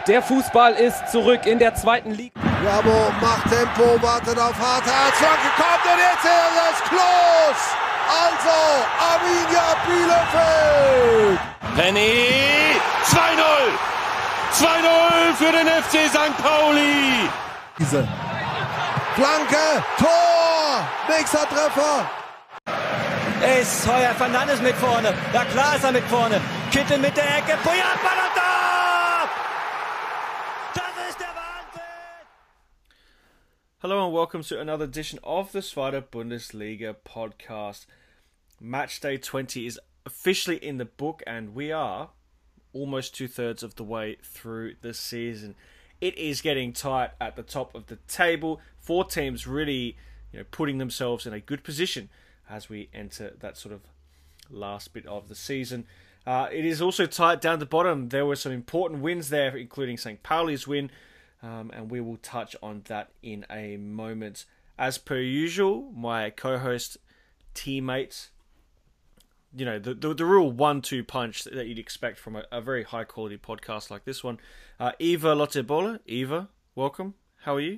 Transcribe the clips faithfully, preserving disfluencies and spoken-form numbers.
Der Fußball ist zurück in der zweiten Liga. Bravo macht Tempo, wartet auf Harthardt, Flanke kommt und jetzt ist es Klos! Also, Arminia Bielefeld! Penny, zwei null! zwei null für den F C Sankt Pauli! Diese Flanke, Tor! Nächster Treffer! Ist Heuer Fernandes mit vorne, ja klar ist er mit vorne. Kittel mit der Ecke, Puyat, Ball und Tor! Das ist der Wahnsinn! Hello and welcome to another edition of the Zweite Bundesliga podcast. Match day twenty is officially in the book and we are almost two-thirds of the way through the season. It is getting tight at the top of the table. Four teams really, you know, putting themselves in a good position as we enter that sort of last bit of the season. Uh, it is also tight down the bottom. There were some important wins there, including Saint Pauli's win, um, and we will touch on that in a moment. As per usual, my co-host, teammates, you know, the the, the real one two punch that you'd expect from a, a very high-quality podcast like this one. Uh, Eva Lottebola. Eva, welcome. How are you?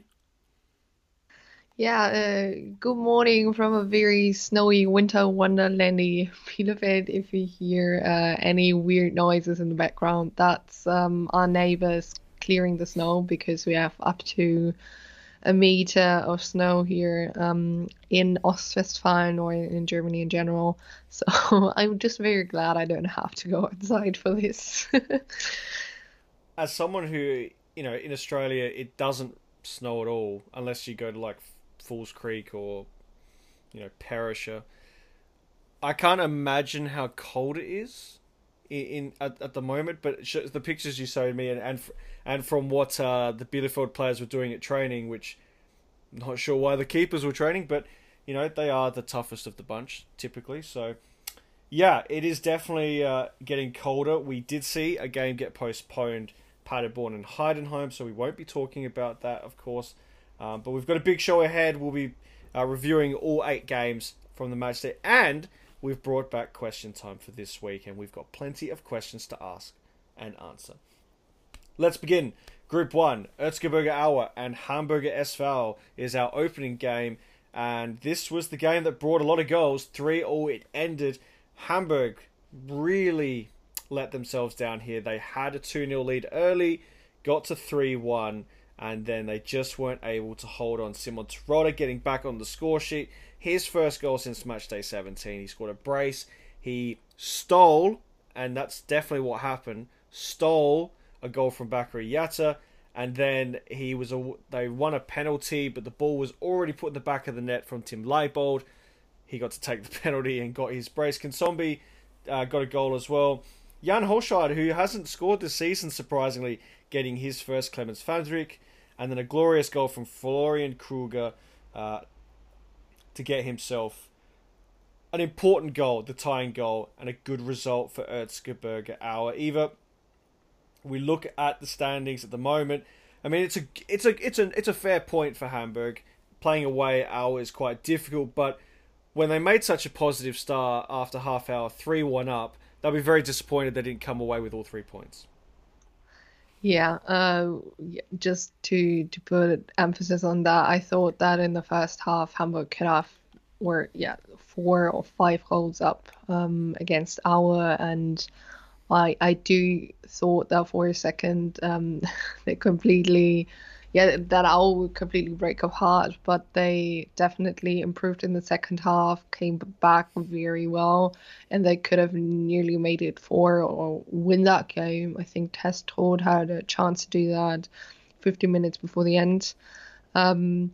Yeah, uh, good morning from a very snowy winter wonderlandy Bielefeld. If you hear uh, any weird noises in the background, that's um, our neighbors clearing the snow because we have up to a meter of snow here um, in Ostwestfalen or in Germany in general. So I'm just very glad I don't have to go outside for this. As someone who, you know, in Australia, it doesn't snow at all unless you go to like Falls Creek or, you know, Perisher. I can't imagine how cold it is in, in at, at the moment, but the pictures you showed me and and, and from what uh, the Bielefeld players were doing at training, which I'm not sure why the keepers were training, but you know, they are the toughest of the bunch typically. So yeah, it is definitely uh, getting colder. We did see a game get postponed, Paderborn and Heidenheim, so we won't be talking about that, of course. Um, but we've got a big show ahead. We'll be uh, reviewing all eight games from the match day. And we've brought back question time for this week. And we've got plenty of questions to ask and answer. Let's begin. Group one, Erzgebirge Aue and Hamburger S V is our opening game. And this was the game that brought a lot of goals. three all it ended. Hamburg really let themselves down here. They had a two nil lead early, got to three one. And then they just weren't able to hold on. Simon Terodde getting back on the score sheet. His first goal since match day seventeen. He scored a brace. He stole, and that's definitely what happened, stole a goal from Bakary Yatta. And then he was a, they won a penalty, but the ball was already put in the back of the net from Tim Leibold. He got to take the penalty and got his brace. Konsombi uh, got a goal as well. Jan Holscheid, who hasn't scored this season, surprisingly, getting his first Clemens Fandrik. And then a glorious goal from Florian Kruger uh, to get himself an important goal, the tying goal, and a good result for Erzgebirge Aue. Eva, we look at the standings at the moment. I mean, it's a it's a it's a it's a fair point for Hamburg. Playing away at Aue is quite difficult, but when they made such a positive start after half hour, three one up, they'll be very disappointed they didn't come away with all three points. Yeah, uh, just to to put emphasis on that, I thought that in the first half, Hamburg could have were yeah four or five goals up um, against Aue, and I I do thought that for a second um, they completely yeah that Aue would completely break apart, but they definitely improved in the second half, came back very well, and they could have nearly made it four or win that game. I think Testrode had a chance to do that fifty minutes before the end. Um,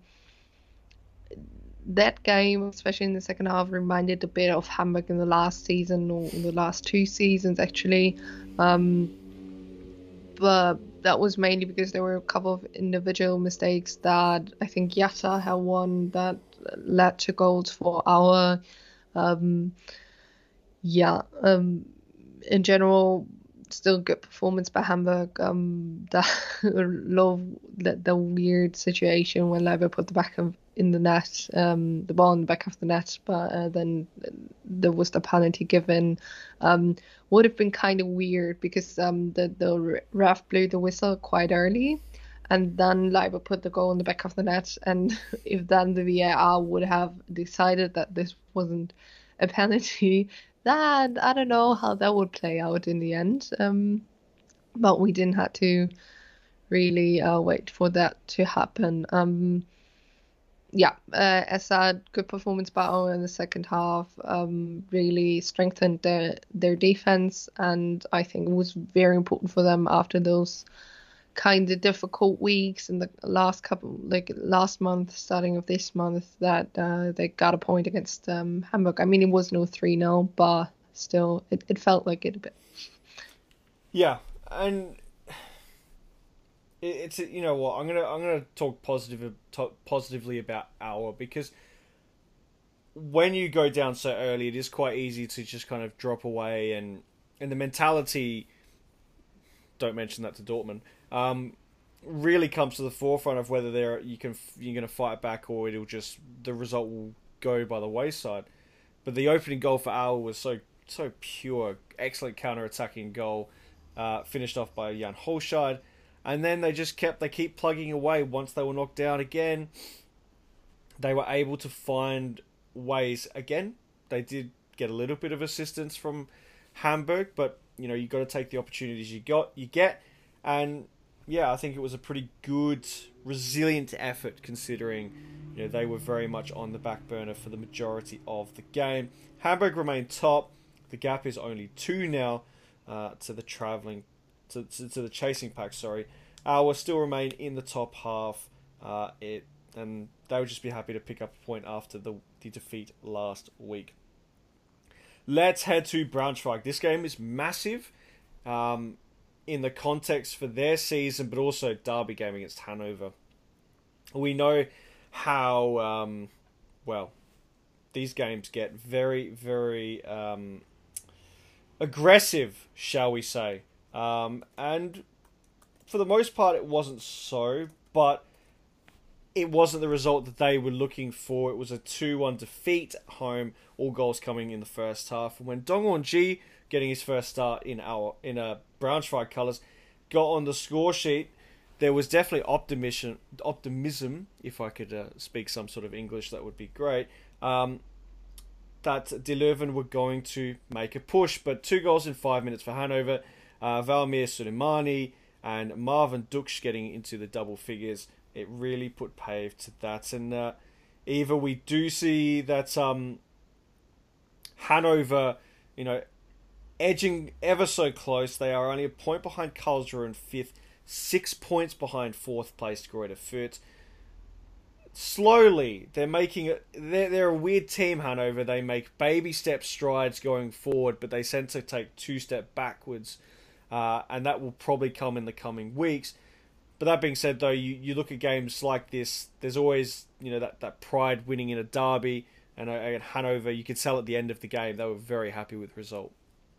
that game, especially in the second half, reminded a bit of Hamburg in the last season, or the last two seasons actually. Um, but that was mainly because there were a couple of individual mistakes that I think Yatta had one that led to goals for Aue. Um, yeah, um, in general, still good performance by Hamburg. Um, the love the, the weird situation when Leiber put the back of in the net, um, the ball in the back of the net, but uh, then there was the penalty given. Um, would have been kind of weird because um, the the ref blew the whistle quite early, and then Leiber put the goal in the back of the net. And if then the V A R would have decided that this wasn't a penalty, then I don't know how that would play out in the end. Um, but we didn't have to really uh, wait for that to happen. Um, yeah, uh, as said, good performance by Aue in the second half. Um, really strengthened their their defense, and I think it was very important for them after those kind of difficult weeks in the last couple, like last month, starting of this month, that uh, they got a point against um, Hamburg. I mean, it was no three nil, but still, it, it felt like it a bit. Yeah, and it's, you know what, I'm gonna I'm gonna talk positive talk positively about Aue, because when you go down so early, it is quite easy to just kind of drop away, and and the mentality, don't mention that to Dortmund, um, really comes to the forefront of whether they're you can you're gonna fight back, or it'll just the result will go by the wayside. But the opening goal for Aue was so so pure, excellent counter-attacking goal, uh, finished off by Jan Holscheid. And then they just kept, they keep plugging away. Once they were knocked down again, they were able to find ways again. They did get a little bit of assistance from Hamburg, but, you know, you got to take the opportunities you got, you get. And, yeah, I think it was a pretty good, resilient effort, considering, you know, they were very much on the back burner for the majority of the game. Hamburg remained top. The gap is only two now uh, to the travelling To, to, to the chasing pack, sorry. Aue still remain in the top half. Uh, it and they would just be happy to pick up a point after the, the defeat last week. Let's head to Braunschweig. This game is massive um, in the context for their season, but also derby game against Hanover. We know how, um, well, these games get very, very um, aggressive, shall we say. Um, and for the most part, it wasn't so, but it wasn't the result that they were looking for. It was a two one defeat at home, all goals coming in the first half. And when Dong Won-ji, getting his first start in our in a Braunschweig colours, got on the score sheet, there was definitely optimism, optimism if I could uh, speak some sort of English, that would be great, um, that De Leuven were going to make a push. But two goals in five minutes for Hanover. Uh, Valmir Suleimani and Marvin Duksch getting into the double figures. It really put pave to that. And uh, either we do see that um, Hanover, you know, edging ever so close. They are only a point behind Karlsruhe in fifth, six points behind fourth placed Greuther Fürth. Slowly, they're making it. They're, they're a weird team, Hanover. They make baby step strides going forward, but they tend to take two step backwards. Uh, and that will probably come in the coming weeks. But that being said, though, you, you look at games like this, there's always, you know, that, that pride winning in a derby. And uh, at Hanover, you could tell at the end of the game, they were very happy with the result.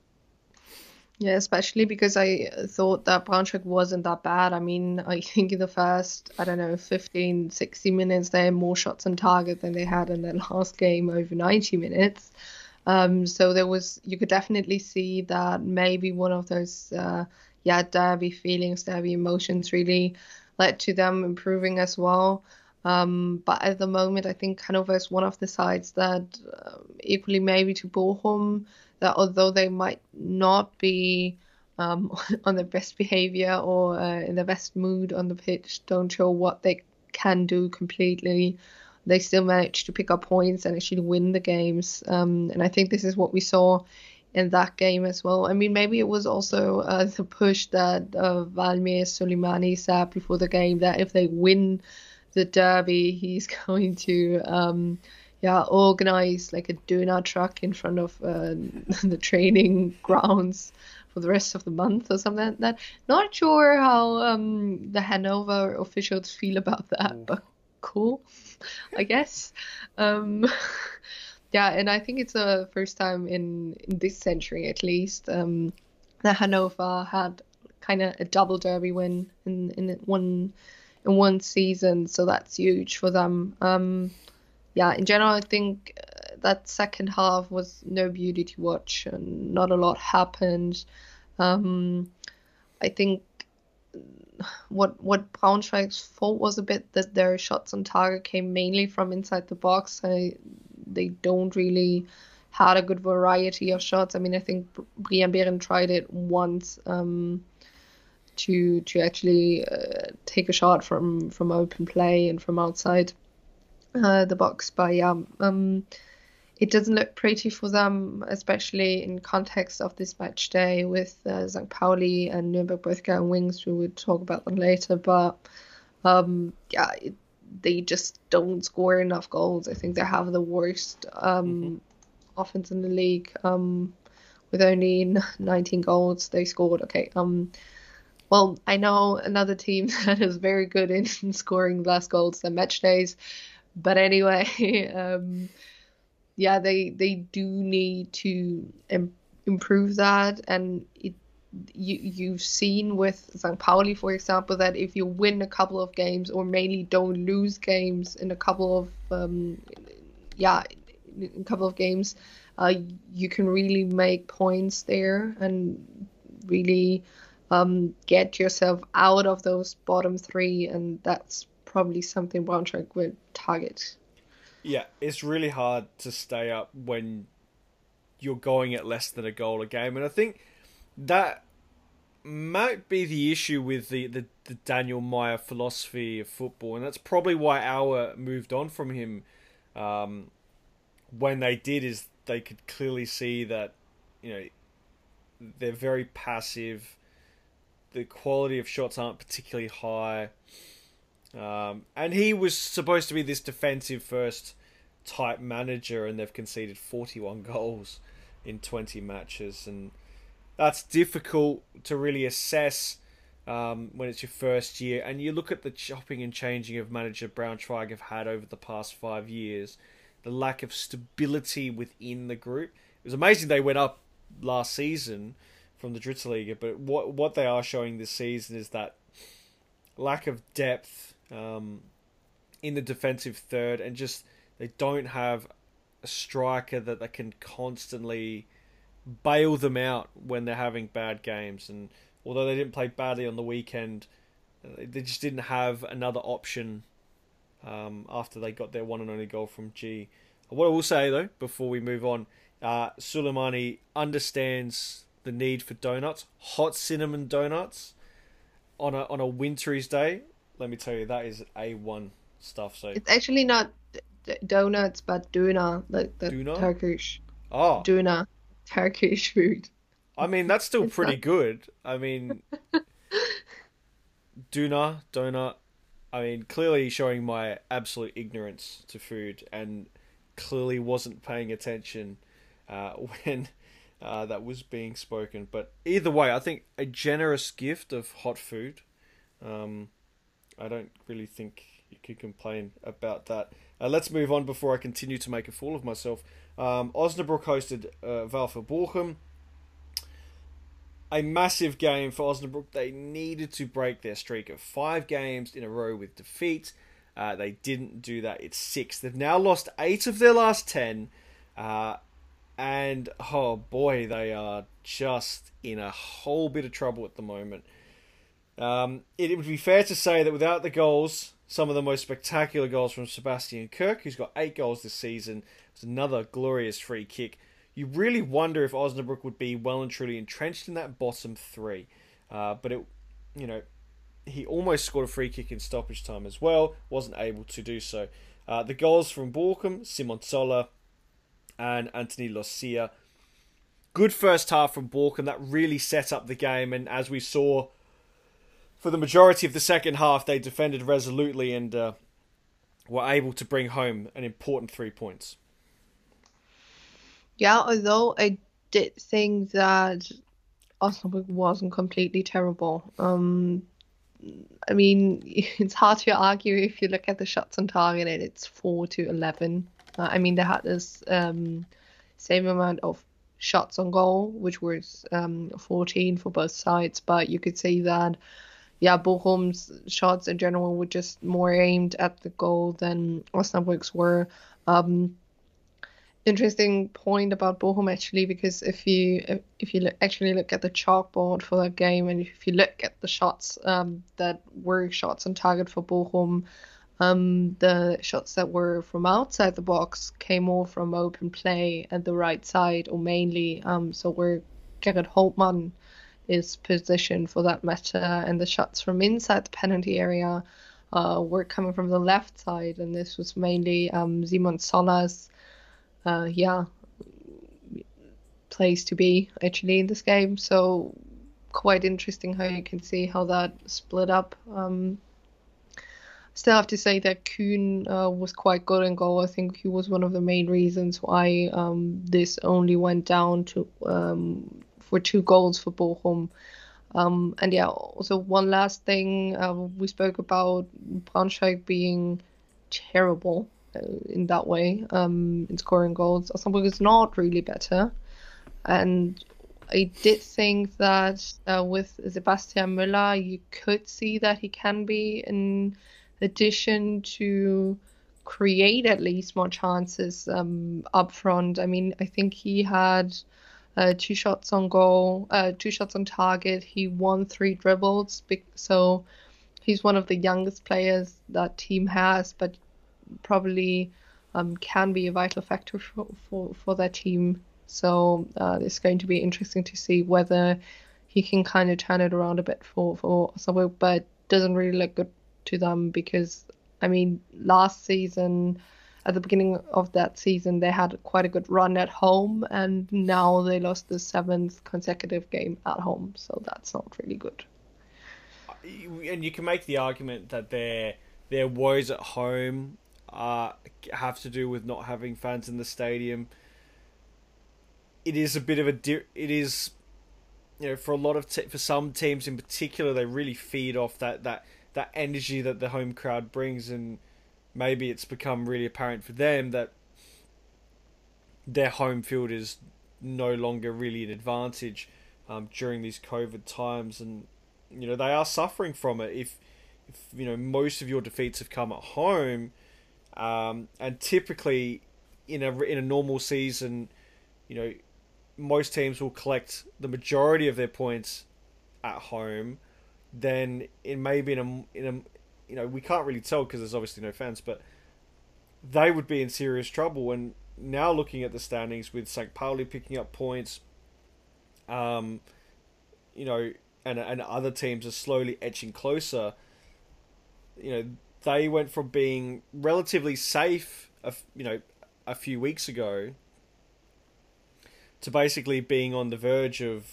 Yeah, especially because I thought that Braunschweig wasn't that bad. I mean, I think in the first, I don't know, fifteen, sixty minutes, they had more shots on target than they had in their last game over ninety minutes. Um, so there was, you could definitely see that maybe one of those, uh, yeah, derby feelings, derby emotions really led to them improving as well. Um, but at the moment, I think Hanover is one of the sides that uh, equally maybe to Bochum, that although they might not be um, on their best behavior or uh, in the best mood on the pitch, don't show what they can do completely, they still manage to pick up points and actually win the games. Um, and I think this is what we saw in that game as well. I mean, maybe it was also uh, the push that uh, Valmir Suleimani said before the game, that if they win the derby, he's going to um, yeah organize like a donut truck in front of uh, the training grounds for the rest of the month or something like that. Not sure how um, the Hanover officials feel about that, Ooh. But cool, I guess. Um, yeah, and I think it's the first time in, in this century, at least, um, that Hannover had kind of a double derby win in in one in one season, so that's huge for them. Um, yeah, in general, I think uh, that second half was no beauty to watch, and not a lot happened. Um, I think what what Braunschweig's fault was a bit that their shots on target came mainly from inside the box. I, they don't really had a good variety of shots. I mean, I think Brian Behren tried it once um, to to actually uh, take a shot from from open play and from outside uh, the box, but yeah, um, it doesn't look pretty for them, especially in context of this match day with uh, Sankt Pauli and Nürnberg both getting wings. We would talk about them later, but um, yeah, it, they just don't score enough goals. I think they have the worst um, mm-hmm. offense in the league um, with only nineteen goals they scored. Okay, um, well, I know another team that is very good in scoring less goals than match days, but anyway. um, Yeah, they they do need to im- improve that, and it you you've seen with Sankt Pauli, for example, that if you win a couple of games or mainly don't lose games in a couple of um yeah in a couple of games, uh you can really make points there and really um get yourself out of those bottom three, and that's probably something Braunschweig would target. Yeah, it's really hard to stay up when you're going at less than a goal a game. And I think that might be the issue with the, the, the Daniel Meyer philosophy of football. And that's probably why Auer moved on from him um, when they did, is they could clearly see that, you know, they're very passive. The quality of shots aren't particularly high. Um, and he was supposed to be this defensive first type manager, and they've conceded forty-one goals in twenty matches, and that's difficult to really assess um, when it's your first year. And you look at the chopping and changing of manager Braunschweig have had over the past five years, the lack of stability within the group. It was amazing they went up last season from the Drittliga, but what what they are showing this season is that lack of depth Um, in the defensive third, and just they don't have a striker that they can constantly bail them out when they're having bad games. And although they didn't play badly on the weekend, they just didn't have another option um, after they got their one and only goal from G. What I will say though, before we move on, uh, Suleimani understands the need for donuts, hot cinnamon donuts on a on a wintry day. Let me tell you, that is A one stuff. So it's actually not d- donuts, but döner, like the Döner? Turkish. Oh, Döner, Turkish food. I mean, that's still It's pretty not- good. I mean, döner, donut. I mean, clearly showing my absolute ignorance to food, and clearly wasn't paying attention uh, when uh, that was being spoken. But either way, I think a generous gift of hot food. Um, I don't really think you could complain about that. Uh, let's move on before I continue to make a fool of myself. Um, Osnabrück hosted uh, VfL Bochum. A massive game for Osnabrück. They needed to break their streak of five games in a row with defeat. Uh, they didn't do that. It's six. They've now lost eight of their last ten. Uh, and, oh boy, they are just in a whole bit of trouble at the moment. Um, it, it would be fair to say that without the goals, some of the most spectacular goals from Sebastian Kirk, who's got eight goals this season, it's another glorious free kick. You really wonder if Osnabrück would be well and truly entrenched in that bottom three. Uh, but it, you know, he almost scored a free kick in stoppage time as well, wasn't able to do so. Uh, the goals from Bochum, Simon Zoller and Anthony Losia. Good first half from Bochum, that really set up the game, and as we saw, for the majority of the second half, they defended resolutely and uh, were able to bring home an important three points. Yeah, although I did think that Osnabrück wasn't completely terrible. Um, I mean, it's hard to argue if you look at the shots on target and it's four to eleven. Uh, I mean, they had this um, same amount of shots on goal, which was um, fourteen for both sides. But you could see that, yeah, Bochum's shots in general were just more aimed at the goal than Osnabrück's were. Um, interesting point about Bochum actually, because if you if, if you look, actually look at the chalkboard for that game, and if you look at the shots um, that were shots on target for Bochum, um, the shots that were from outside the box came all from open play at the right side, or mainly um, so where Gerrit Holtmann is positioned for that matter, and the shots from inside the penalty area uh, were coming from the left side, and this was mainly um, Simon Zollers. Uh, yeah, place to be actually in this game. So quite interesting how you can see how that split up. Um, still have to say that Kuhn uh, was quite good in goal. I think he was one of the main reasons why um, this only went down to um, for two goals for Bochum. Um, and yeah, also one last thing, uh, we spoke about Braunschweig being terrible in that way, um, in scoring goals. Osnabrück is not really better, and I did think that uh, with Sebastian Müller, you could see that he can be, in addition to create at least more chances um, up front. I mean, I think he had uh, two shots on goal, uh, two shots on target. He won three dribbles, so he's one of the youngest players that team has, but probably um, can be a vital factor for, for, for their team. So uh, it's going to be interesting to see whether he can kind of turn it around a bit for, for Osnabrück, but doesn't really look good to them because, I mean, last season, at the beginning of that season, they had quite a good run at home, and now they lost the seventh consecutive game at home. So that's not really good. And you can make the argument that their, their woes at home Uh, have to do with not having fans in the stadium. It is a bit of a di- it is, you know, for a lot of te- for some teams in particular, they really feed off that that that energy that the home crowd brings, and maybe it's become really apparent for them that their home field is no longer really an advantage um, during these COVID times, and you know they are suffering from it. If if you know most of your defeats have come at home. Um, and typically, in a in a normal season, you know, most teams will collect the majority of their points at home. Then it may be in a in a you know we can't really tell because there's obviously no fans, but they would be in serious trouble. And now looking at the standings with Saint Pauli picking up points, um, you know, and and other teams are slowly edging closer. You know. They went from being relatively safe, you know, a few weeks ago, to basically being on the verge of,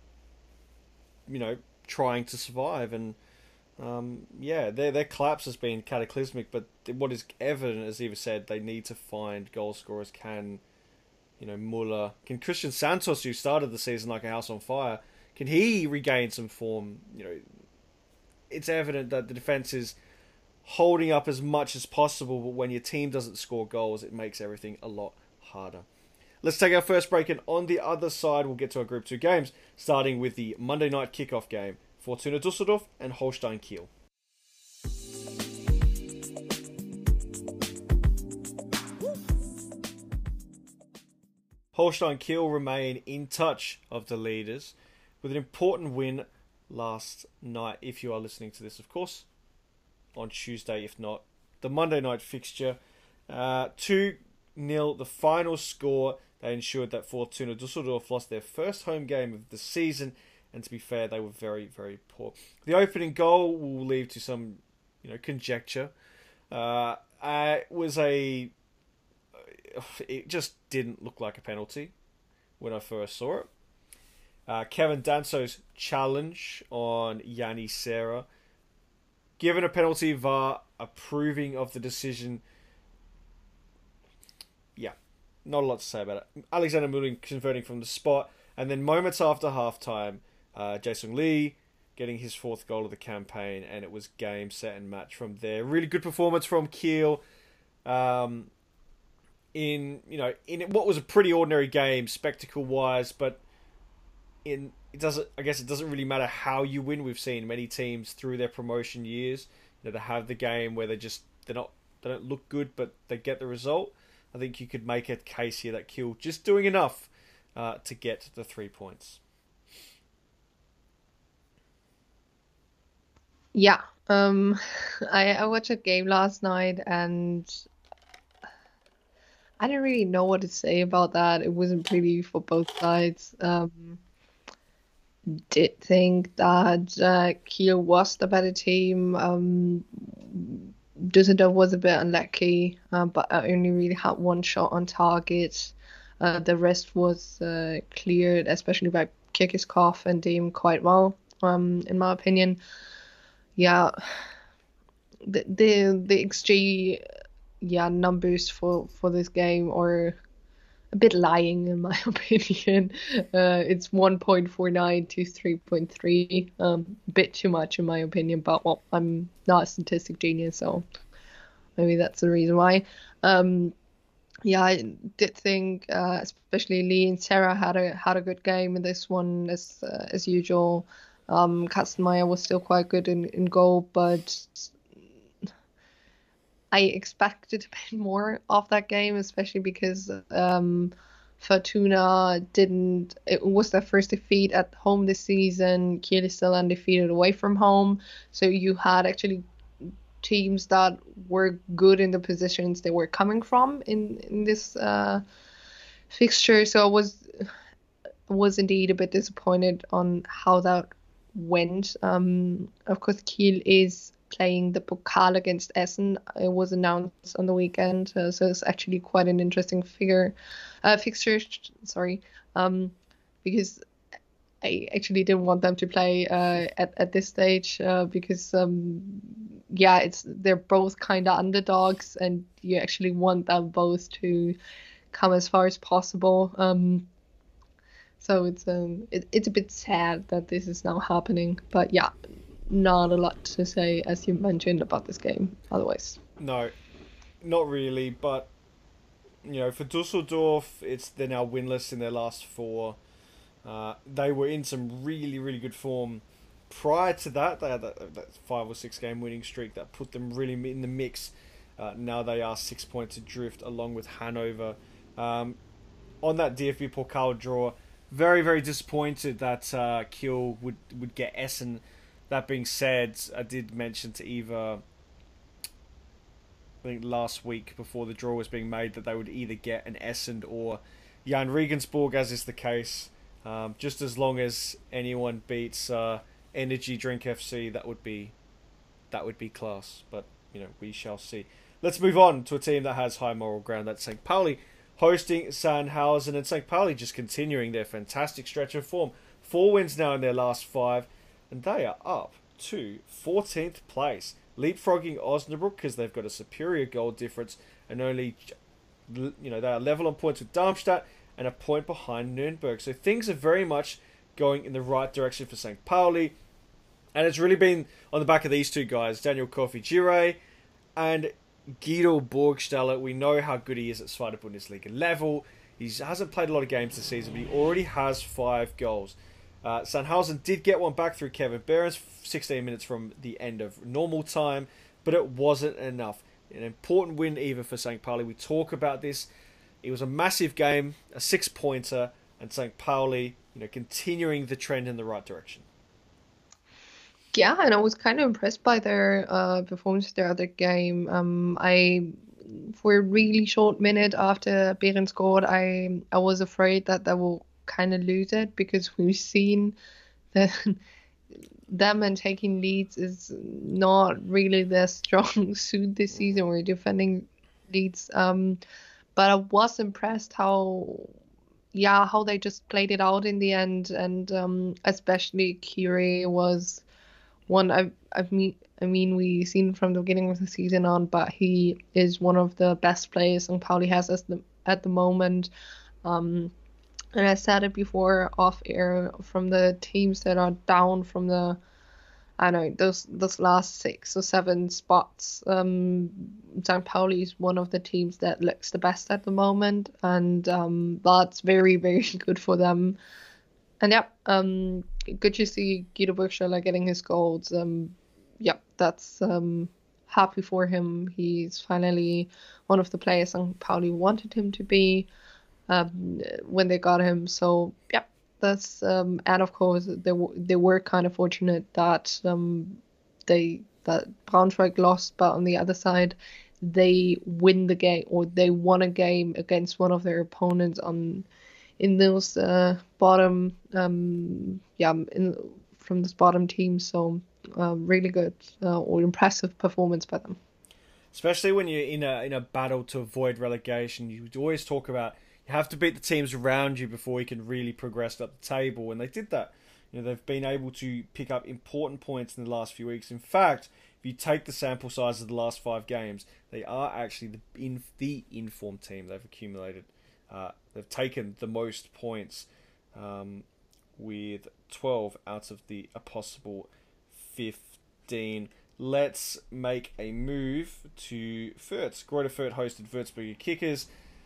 you know, trying to survive. And um, yeah, their their collapse has been cataclysmic. But what is evident, as Eva said, they need to find goal scorers. Can, you know, Muller, can Christian Santos, who started the season like a house on fire, can he regain some form? You know, it's evident that the defense is holding up as much as possible, but when your team doesn't score goals, it makes everything a lot harder. Let's take our first break, and on the other side, we'll get to our Group two games, starting with the Monday night kickoff game, Fortuna Düsseldorf and Holstein Kiel. Holstein Kiel remain in touch of the leaders with an important win last night, if you are listening to this, of course, on Tuesday, if not the Monday night fixture. Uh, two nil, the final score. They ensured that Fortuna Düsseldorf lost their first home game of the season, and to be fair, they were very, very poor. The opening goal will leave to some, you know, conjecture. Uh, uh, it was a... It just didn't look like a penalty when I first saw it. Uh, Kevin Danso's challenge on Yanni Serra. Given a penalty, V A R approving of the decision. Yeah, not a lot to say about it. Alexander Mullin converting from the spot. And then moments after halftime, uh, Jae-Sung Lee getting his fourth goal of the campaign. And it was game, set, and match from there. Really good performance from Kiel. Um, in, you know, in what was a pretty ordinary game, spectacle-wise, but in it doesn't. I guess it doesn't really matter how you win. We've seen many teams through their promotion years, you know, they have the game where they just they're not they don't look good, but they get the result. I think you could make a case here that Kiel just doing enough uh, to get the three points. Yeah, um, I, I watched a game last night and I didn't really know what to say about that. It wasn't pretty for both sides. Um, did think that uh, Kiel was the better team. Um, Düsseldorf was a bit unlucky, uh, but I only really had one shot on target. Uh, the rest was uh, cleared, especially by Kirkiskov and Deem quite well, um, in my opinion. Yeah, the the the X G, yeah, numbers for for this game are a bit lying in my opinion. Uh, it's one point four nine to three point three, um, a bit too much in my opinion. But well, I'm not a statistic genius, so maybe that's the reason why. Um, yeah, I did think, uh, especially Lee and Sarah had a had a good game in this one as uh, as usual. Um, Kastenmeier was still quite good in, in goal, but I expected a bit more of that game, especially because um, Fortuna didn't. It was their first defeat at home this season. Kiel is still undefeated away from home, so you had actually teams that were good in the positions they were coming from in in this uh, fixture. So I was was indeed a bit disappointed on how that went. Um, of course, Kiel is playing the Pokal against Essen. It was announced on the weekend, uh, so it's actually quite an interesting figure, uh, fixture. Sorry, um, because I actually didn't want them to play uh, at at this stage uh, because um, yeah, it's they're both kind of underdogs, and you actually want them both to come as far as possible. Um, so it's um it, it's a bit sad that this is now happening, but yeah. Not a lot to say, as you mentioned, about this game otherwise. No, not really, but you know, for Dusseldorf, it's they're now winless in their last four. Uh, they were in some really, really good form prior to that. They had that, that five or six game winning streak that put them really in the mix. Uh, now they are six points adrift along with Hanover. Um, on that D F B Pokal draw, very, very disappointed that uh, Kiel would, would get Essen. That being said, I did mention to Eva, I think last week before the draw was being made, that they would either get an Essen or Jan Regensburg, as is the case. Um, just as long as anyone beats uh, Energy Drink F C, that would be that would be class. But you know, we shall see. Let's move on to a team that has high moral ground. That's Sankt Pauli hosting Sandhausen, and Sankt Pauli just continuing their fantastic stretch of form. Four wins now in their last five. And they are up to fourteenth place, leapfrogging Osnabrück because they've got a superior goal difference and only, you know, they are level on points with Darmstadt and a point behind Nürnberg. So things are very much going in the right direction for Sankt Pauli. And it's really been on the back of these two guys, Daniel Kofi-Gire and Guido Burgstaller. We know how good he is at Zweite Bundesliga level. He hasn't played a lot of games this season, but he already has five goals. Uh, Sandhausen did get one back through Kevin Behrens, sixteen minutes from the end of normal time, but it wasn't enough. An important win even for Sankt Pauli. We talk about this. It was a massive game, a six-pointer, and Sankt Pauli, you know, continuing the trend in the right direction. Yeah, and I was kind of impressed by their uh, performance the other game. Um, I, for a really short minute after Behrens scored, I I was afraid that they will kind of lose it, because we've seen that them and taking leads is not really their strong suit this season. We're defending leads, um, but I was impressed how, yeah, how they just played it out in the end, and um, especially Curie was one I've I've mean I mean we seen from the beginning of the season on, but he is one of the best players Sankt Pauli has as the, at the moment. Um, And I said it before off air, from the teams that are down from the I know those those last six or seven spots. Um, Saint Pauli is one of the teams that looks the best at the moment, and um, that's very very good for them. And yeah, um, good to see Guido Burgstaller getting his goals. Um, yeah, that's um happy for him. He's finally one of the players Saint Pauli wanted him to be um, when they got him. So yeah. That's um, and of course they w- they were kind of fortunate that um, they that Braunschweig lost, but on the other side, they win the game or they won a game against one of their opponents on in those uh, bottom um, yeah in from this bottom team. So uh, really good uh, or impressive performance by them. Especially when you're in a in a battle to avoid relegation, you always talk about. You have to beat the teams around you before you can really progress up the table, and they did that. You know, they've been able to pick up important points in the last few weeks. In fact, if you take the sample size of the last five games, they are actually the in the informed team. They've accumulated, uh, they've taken the most points um, with twelve out of the a possible fifteen. Let's make a move to Fürth. Greuther Fürth hosted Würzburger Kickers.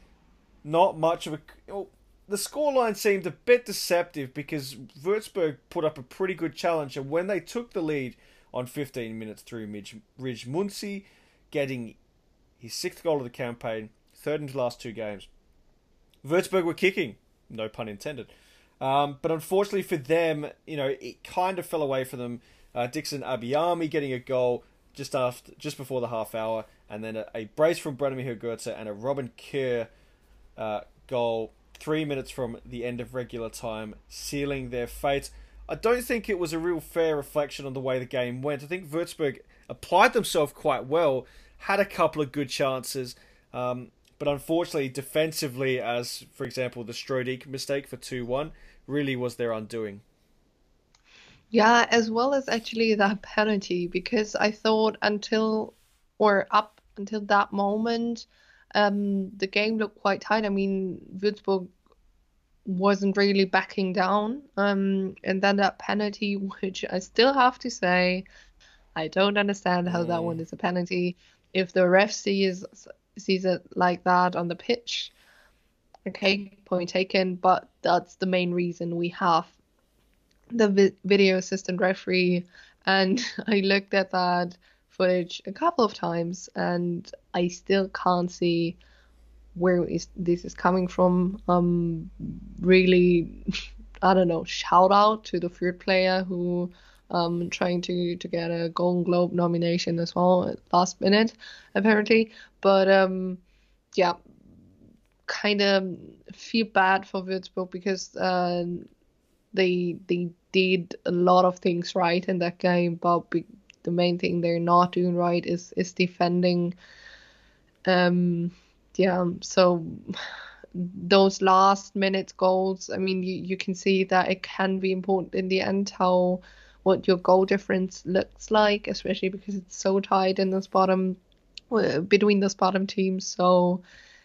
Not much of a... Well, the scoreline seemed a bit deceptive because Würzburg put up a pretty good challenge, and when they took the lead on fifteen minutes through Ridge Muncy, getting his sixth goal of the campaign, third in his last two games, Würzburg were kicking, no pun intended. Um, but unfortunately for them, you know, it kind of fell away for them. Uh, Dixon Abiyami getting a goal just after, just before the half hour, and then a, a brace from Branimir Goetze and a Robin Kerr Uh, goal three minutes from the end of regular time, sealing their fate. I don't think it was a real fair reflection on the way the game went. I think Würzburg applied themselves quite well, had a couple of good chances, um, but unfortunately defensively, as for example the Strodik mistake for two one, really was their undoing. Yeah, as well as actually that penalty, because I thought until or up until that moment Um, the game looked quite tight. I mean, Würzburg wasn't really backing down. Um, and then that penalty, which I still have to say, I don't understand how mm. that one is a penalty. If the ref sees sees it like that on the pitch, okay, point taken. But that's the main reason we have the vi- video assistant referee. And I looked at that footage a couple of times, and I still can't see where is this is coming from. Um, really, I don't know. Shout out to the third player who um trying to to get a Golden Globe nomination as well at last minute, apparently. But um, yeah, kind of feel bad for Würzburg because uh, they they did a lot of things right in that game, but be- the main thing they're not doing right is is defending. Um, yeah, so those last minute goals, I mean, you, you can see that it can be important in the end how what your goal difference looks like, especially because it's so tight in this bottom uh, between those bottom teams. So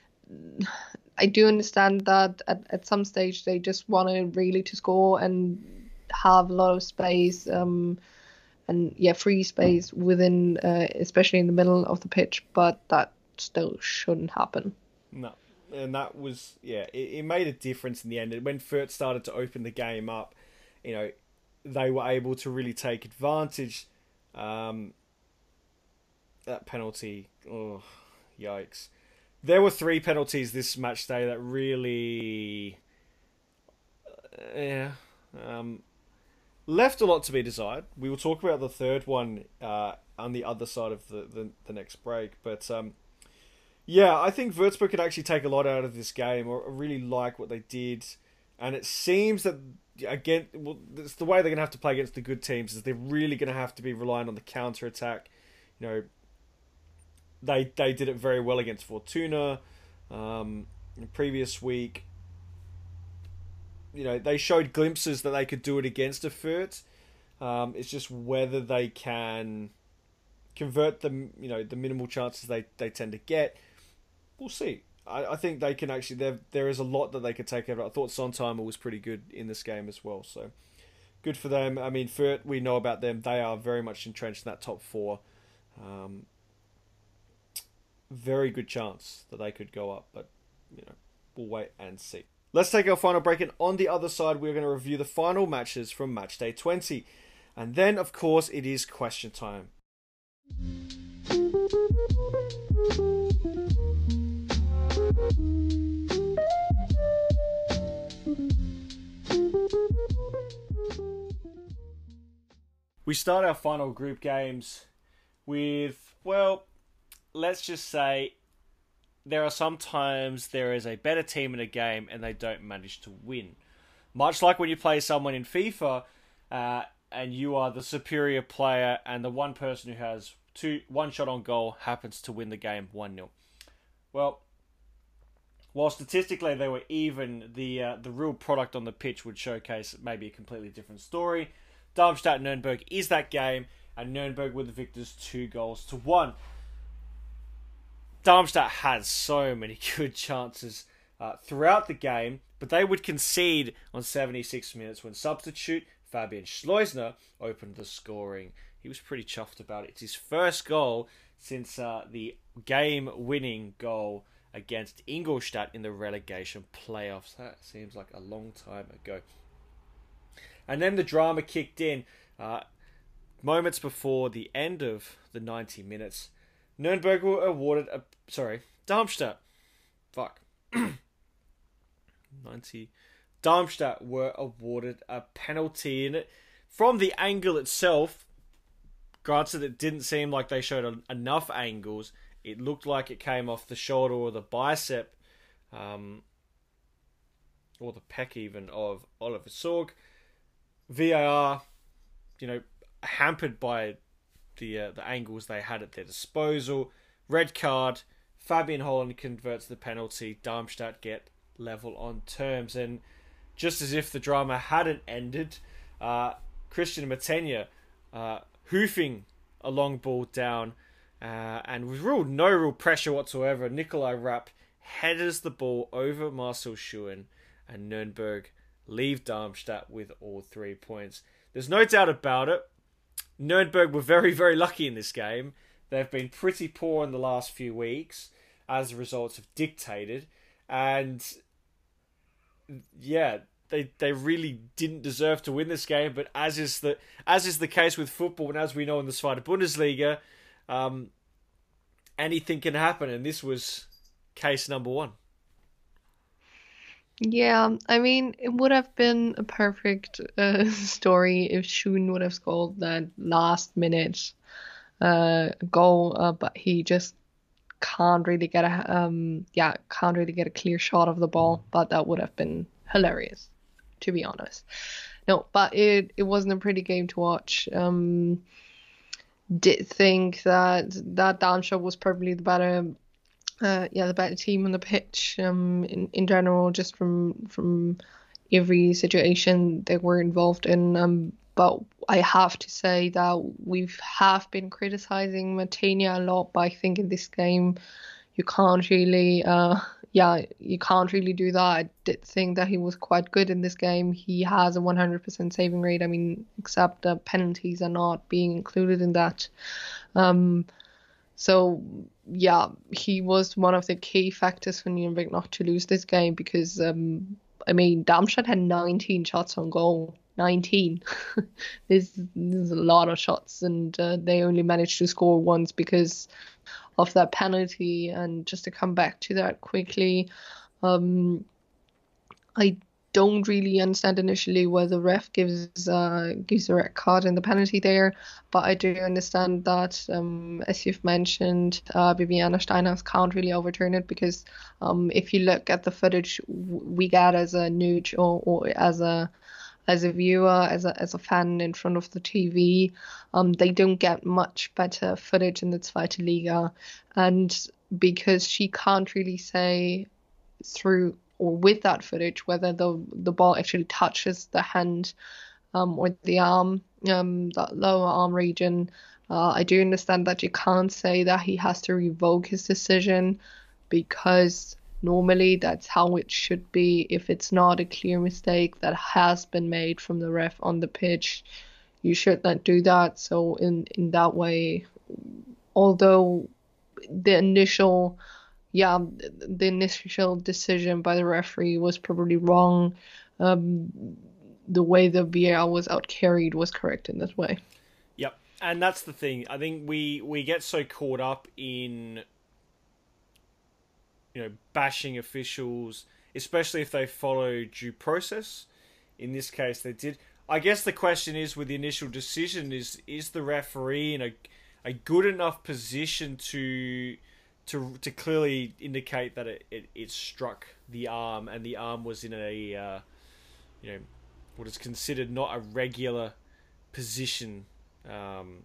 I do understand that at, at some stage they just wanted really to score and have a lot of space. Um, And yeah, free space within, uh, especially in the middle of the pitch, but that still shouldn't happen. No, and that was yeah, it, it made a difference in the end. When Fürth started to open the game up, you know, they were able to really take advantage. Um, that penalty, oh, yikes! There were three penalties this match day that really, uh, yeah. Um, left a lot to be desired. We will talk about the third one uh, on the other side of the, the, the next break. But um, yeah, I think Würzburg could actually take a lot out of this game. Or I really like what they did. And it seems that, again, well, it's the way they're going to have to play against the good teams is they're really going to have to be relying on the counter-attack. You know, they, they did it very well against Fortuna um, the previous week. You know, they showed glimpses that they could do it against a Fürth. Um, it's just whether they can convert them, you know, the minimal chances they, they tend to get. We'll see. I, I think they can actually, there there is a lot that they could take out of it. I thought Sontheimer was pretty good in this game as well. So, good for them. I mean, Fürth, we know about them. They are very much entrenched in that top four. Um, very good chance that they could go up, but you know, we'll wait and see. Let's take our final break, and on the other side, we're going to review the final matches from match day twenty. And then, of course, it is question time. We start our final group games with, well, let's just say there are sometimes there is a better team in a game and they don't manage to win. Much like when you play someone in FIFA uh, and you are the superior player and the one person who has two one shot on goal happens to win the game one nil. Well, while statistically they were even, the uh, the real product on the pitch would showcase maybe a completely different story. Darmstadt-Nuremberg is that game, and Nuremberg were the victors two goals to one. Darmstadt had so many good chances uh, throughout the game, but they would concede on seventy-six minutes when substitute Fabian Schleusner opened the scoring. He was pretty chuffed about it. It's his first goal since uh, the game-winning goal against Ingolstadt in the relegation playoffs. That seems like a long time ago. And then the drama kicked in uh, moments before the end of the ninety minutes. Nuremberg were awarded a... Sorry, Darmstadt. Fuck. ninety. Darmstadt were awarded a penalty in it. From the angle itself, granted it didn't seem like they showed enough angles. It looked like it came off the shoulder or the bicep, um, or the pec even, of Oliver Sorg. V A R, you know, hampered by the uh, the angles they had at their disposal. Red card. Fabian Holland converts the penalty. Darmstadt get level on terms. And just as if the drama hadn't ended, uh, Christian Matenia uh, hoofing a long ball down, uh, and with real no real pressure whatsoever, Nikolai Rapp headers the ball over Marcel Schuhen, and Nuremberg leave Darmstadt with all three points. There's no doubt about it. Nuremberg were very, very lucky in this game. They've been pretty poor in the last few weeks, as the results have dictated. And yeah, they they really didn't deserve to win this game. But as is the as is the case with football, and as we know in the Zweite Bundesliga, um, anything can happen. And this was case number one. Yeah, I mean, it would have been a perfect uh, story if Schoen would have scored that last minute uh, goal, uh, but he just can't really get a um yeah can't really get a clear shot of the ball. But that would have been hilarious, to be honest. No, but it it wasn't a pretty game to watch. Um, did think that that Darmstadt was probably the better. Uh, yeah, the better team on the pitch. Um, in, in general, just from from every situation they were involved in. Um, but I have to say that we've have been criticizing Matenia a lot. But I think in this game, you can't really, uh, yeah, you can't really do that. I did think that he was quite good in this game. He has a one hundred percent saving rate. I mean, except the penalties are not being included in that. Um. So, yeah, he was one of the key factors for Nuremberg not to lose this game because, um, I mean, Darmstadt had nineteen shots on goal. nineteen. This is a lot of shots, and uh, they only managed to score once because of that penalty. And just to come back to that quickly, um, I don't really understand initially why the ref gives uh, gives a red card in the penalty there, but I do understand that, um, as you've mentioned, uh, Bibiana Steinhaus can't really overturn it because um, if you look at the footage we get as a nuge or, or as a as a viewer, as a as a fan in front of the T V, um, they don't get much better footage in the Zweite Liga, and because she can't really say through or with that footage whether the the ball actually touches the hand um, or the arm, um, that lower arm region. Uh, I do understand that you can't say that he has to revoke his decision because normally that's how it should be. If it's not a clear mistake that has been made from the ref on the pitch, you should not do that. So in in that way, although the initial yeah the initial decision by the referee was probably wrong, um the way the V A R was out carried was correct in this way. Yep. And that's the thing. I think we we get so caught up in, you know, bashing officials, especially if they follow due process. In this case, they did. I guess the question is, with the initial decision, is is the referee in a a good enough position to to to clearly indicate that it, it, it struck the arm, and the arm was in a uh, you know, what is considered not a regular position. Um,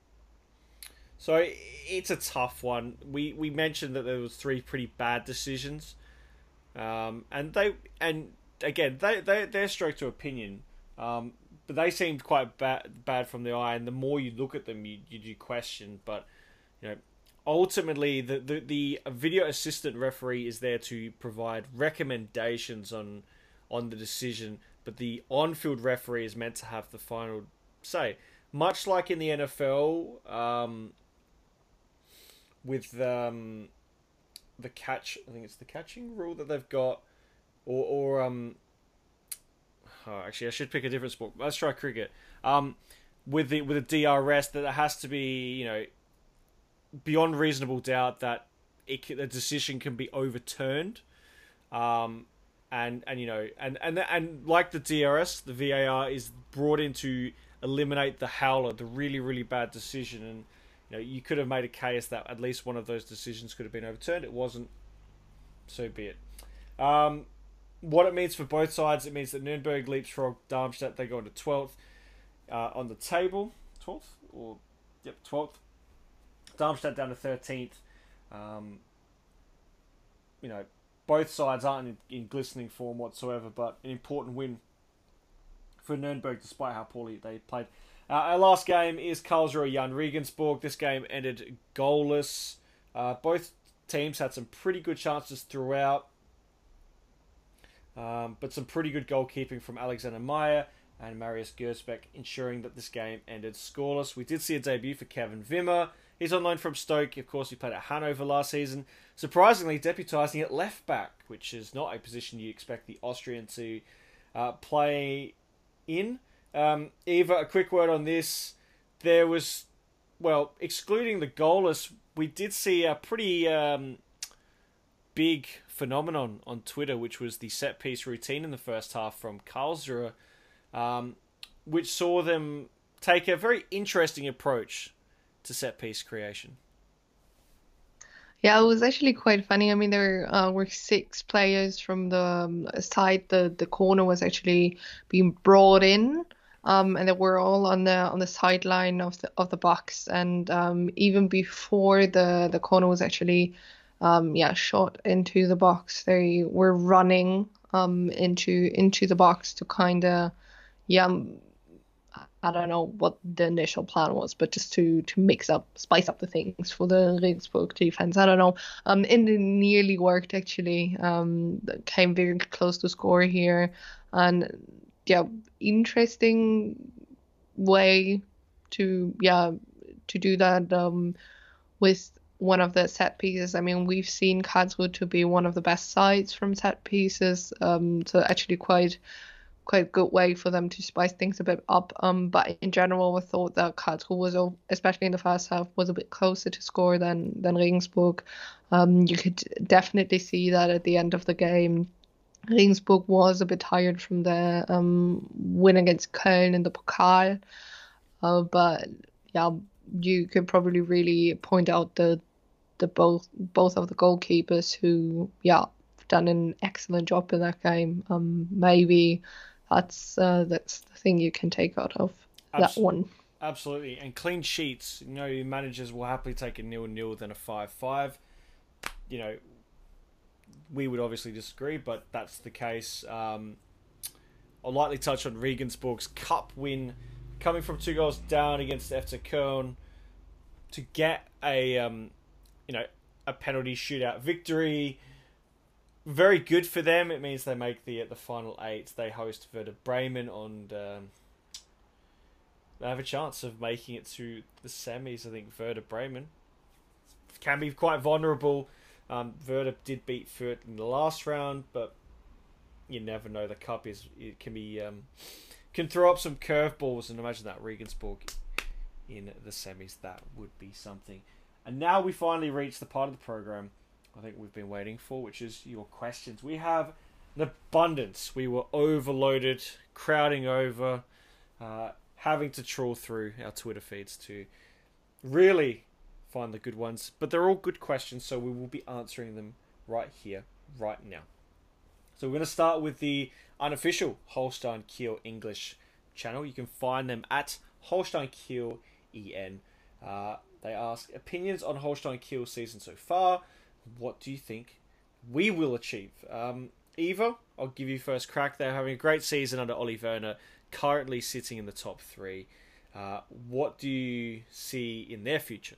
so it's a tough one. We we mentioned that there was three pretty bad decisions, um, and they and again they they they're stroke to opinion, um, but they seemed quite bad bad from the eye. And the more you look at them, you you do question. But you know, ultimately the the the video assistant referee is there to provide recommendations on on the decision, but the on-field referee is meant to have the final say. Much like in the N F L, um, with um, the catch, I think it's the catching rule that they've got, or, or um, oh, actually I should pick a different sport. Let's try cricket. Um, with the with the D R S, that it has to be, you know, beyond reasonable doubt that it the decision can be overturned. Um, and and you know, and and and like the D R S, the V A R is brought in to eliminate the howler, the really, really bad decision. And you know, you could have made a case that at least one of those decisions could have been overturned. It wasn't, so be it. Um, what it means for both sides, it means that Nuremberg leapfrog Darmstadt. They go into twelfth uh, on the table. twelfth? Or, yep, twelfth. Darmstadt down to thirteenth. Um, you know, both sides aren't in, in glistening form whatsoever, but an important win for Nuremberg, despite how poorly they played. Uh, our last game is Karlsruhe Jan Regensburg. This game ended goalless. Uh, both teams had some pretty good chances throughout, um, but some pretty good goalkeeping from Alexander Meyer and Marius Gersbeck, ensuring that this game ended scoreless. We did see a debut for Kevin Wimmer. He's on loan from Stoke. Of course, he played at Hanover last season, surprisingly deputising at left back, which is not a position you expect the Austrian to uh, play in. Um, Eva, a quick word on this. There was, well, excluding the goalless, we did see a pretty um, big phenomenon on Twitter, which was the set-piece routine in the first half from Karlsruhe, um, which saw them take a very interesting approach to set-piece creation. Yeah, it was actually quite funny. I mean, there uh, were six players from the um, side. The the corner was actually being brought in, um, and they were all on the on the sideline of the of the box. And um, even before the the corner was actually, um, yeah, shot into the box, they were running um into into the box to kind of, yeah. I don't know what the initial plan was, but just to, to mix up, spice up the things for the Regensburg defense. I don't know. Um, and it nearly worked, actually. Um, came very close to score here. And, yeah, interesting way to, yeah, to do that um, with one of the set pieces. I mean, we've seen Karlsruhe to be one of the best sides from set pieces. Um, so actually quite... quite good way for them to spice things a bit up. Um, but in general, I thought that Karlsruhe was, especially in the first half, was a bit closer to score than than Regensburg. Um, you could definitely see that at the end of the game, Regensburg was a bit tired from their um win against Köln in the Pokal. Uh, but yeah, you could probably really point out the the both both of the goalkeepers who yeah done an excellent job in that game. Um, maybe. That's uh, that's the thing you can take out of that Absol- one. Absolutely. And clean sheets, you know, your managers will happily take a nil-nil than a five-five. You know, we would obviously disagree, but that's the case. Um, I'll lightly touch on Regensburg's cup win, coming from two goals down against F C Köln to get a, um, you know, a penalty shootout victory. very good for them. It means they make the the final eight. They host Werder Bremen on. Um, they have a chance of making it to the semis. I think Werder Bremen can be quite vulnerable. Um, Werder did beat Fürth in the last round, but you never know. The cup is it can be um, can throw up some curveballs, and imagine that Regensburg in the semis. That would be something. And now we finally reach the part of the program I think we've been waiting for, which is your questions. We have an abundance. We were overloaded, crowding over, uh, having to trawl through our Twitter feeds to really find the good ones. But they're all good questions, so we will be answering them right here, right now. So we're going to start with the unofficial Holstein Kiel English channel. You can find them at Holstein Kiel E N. Uh, they ask opinions on Holstein Kiel season so far. What do you think we will achieve? Um, Eva, I'll give you first crack. They're having a great season under Olli Werner, currently sitting in the top three. Uh, what do you see in their future?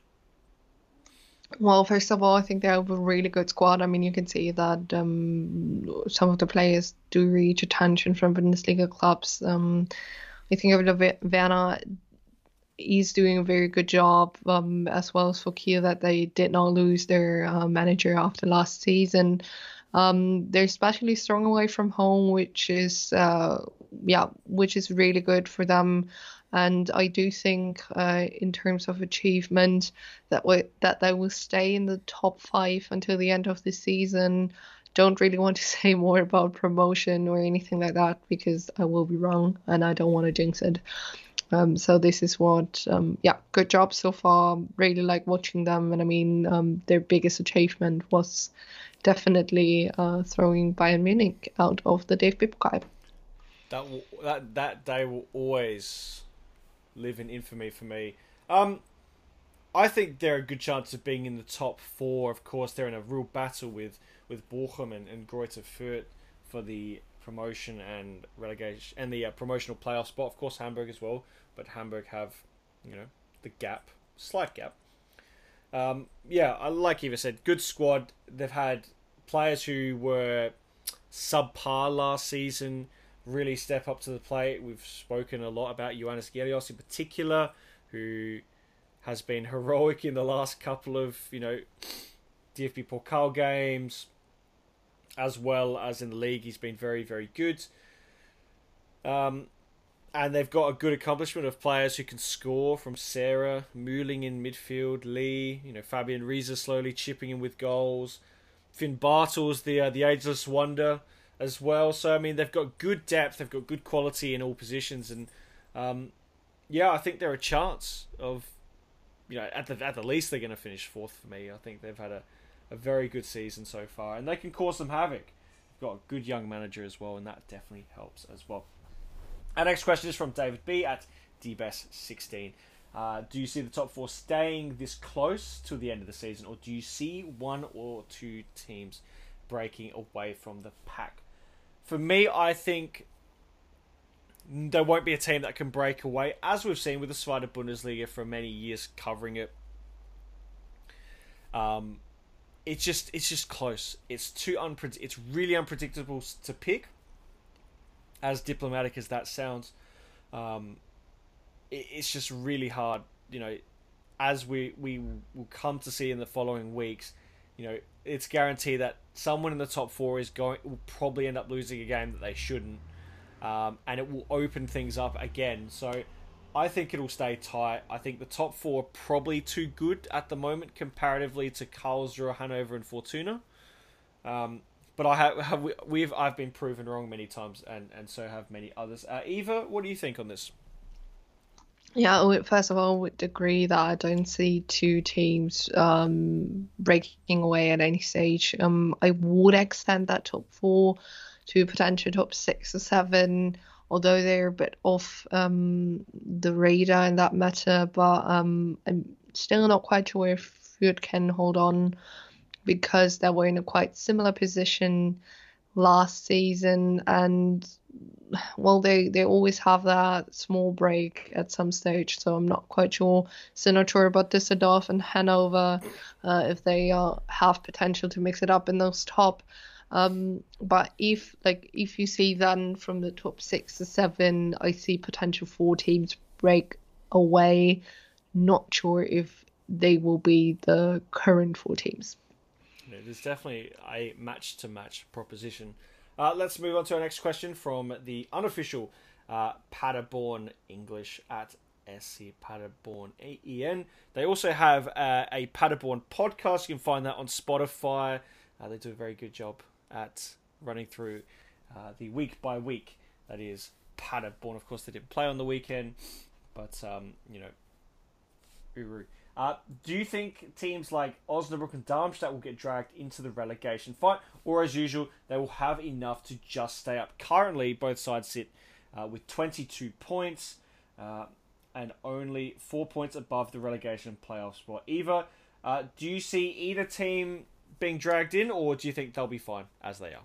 Well, first of all, I think they have a really good squad. I mean, you can see that um, some of the players do reach attention from Bundesliga clubs. Um, I think Olli Werner is doing a very good job, um, as well as for Kiel, that they did not lose their uh, manager after last season. Um, they're especially strong away from home, which is uh, yeah, which is really good for them. And I do think, uh, in terms of achievement, that w- that they will stay in the top five until the end of the season. Don't really want to say more about promotion or anything like that, because I will be wrong and I don't want to jinx it. Um, so this is what, um, yeah, good job so far. Really like watching them. And I mean, um, their biggest achievement was definitely uh, throwing Bayern Munich out of the D F B Pokal. That will, that that day will always live in infamy for me. Um, I think they're a good chance of being in the top four. Of course, they're in a real battle with, with Bochum and, and Greuther Fürth for the promotion and relegation and the uh, promotional playoff spot. Of course, Hamburg as well, but Hamburg have, you know, the gap, slight gap. Um, yeah, I like Eva said, good squad. They've had players who were subpar last season really step up to the plate. We've spoken a lot about Ioannis Gelios in particular, who has been heroic in the last couple of, you know, D F B Pokal games, as well as in the league. He's been very, very good. Um, and they've got a good accomplishment of players who can score, from Sarah, Mühling in midfield, Lee, you know, Fabian Riese slowly chipping in with goals, Finn Bartels, the uh, the ageless wonder as well. So, I mean, they've got good depth, they've got good quality in all positions, and um, yeah, I think they're a chance of, you know, at the at the least they're going to finish fourth for me. I think they've had a, a very good season so far, and they can cause some havoc. They've got a good young manager as well, and that definitely helps as well. Our next question is from David B at D B E S sixteen. Uh, do you see the top four staying this close to the end of the season, or do you see one or two teams breaking away from the pack? For me, I think there won't be a team that can break away, as we've seen with the Zweite Bundesliga for many years covering it. Um, it's just it's just close. It's too unpred- It's really unpredictable to pick. As diplomatic as that sounds, um, it, it's just really hard. You know, as we we will come to see in the following weeks, you know, it's guaranteed that someone in the top four is going will probably end up losing a game that they shouldn't, um, and it will open things up again. So I think it'll stay tight. I think the top four are probably too good at the moment comparatively to Karlsruhe, Hanover, and Fortuna. Um, but I have, have we've I've been proven wrong many times, and, and so have many others. Uh, Eva, what do you think on this? Yeah, I would- first of all, I would agree that I don't see two teams um, breaking away at any stage. Um, I would extend that top four to potential top six or seven, although they're a bit off um, the radar in that matter. But um, I'm still not quite sure if Fürth can hold on, because they were in a quite similar position last season, and well, they, they always have that small break at some stage, so I'm not quite sure. So not sure about Düsseldorf and Hanover, uh, if they uh, have potential to mix it up in those top. Um, but if like if you see then from the top six to seven, I see potential four teams break away. Not sure if they will be the current four teams. Yeah, there's definitely a match-to-match proposition. Uh, let's move on to our next question from the unofficial uh, Paderborn English at S C Paderborn A E N. They also have uh, a Paderborn podcast. You can find that on Spotify. Uh, they do a very good job at running through uh, the week by week. That is Paderborn. Of course, they didn't play on the weekend, but um, you know, Uru. Uh, do you think teams like Osnabrück and Darmstadt will get dragged into the relegation fight, or as usual, they will have enough to just stay up? Currently, both sides sit uh, with twenty-two points uh, and only four points above the relegation playoff spot. Eva, uh, do you see either team being dragged in, or do you think they'll be fine as they